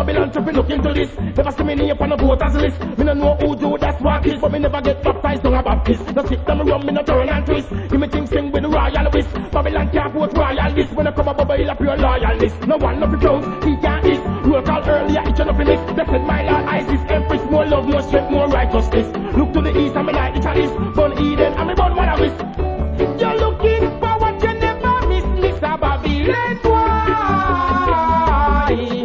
Babylon trip, look into this. Never see me name on a voters list. Me no know who do that's what is, but me never get baptized on a Baptist. The sit them rum, me no turn and twist. Give me things sing with the royal whisk. Babylon can't vote royal list. When I come up, Baba, he'll pure loyalist. No one love the clothes, he can't eat. Roll call earlier, each and every miss. They said my Lord Isis, Empress, more love, more strength, more righteousness. Look to the east.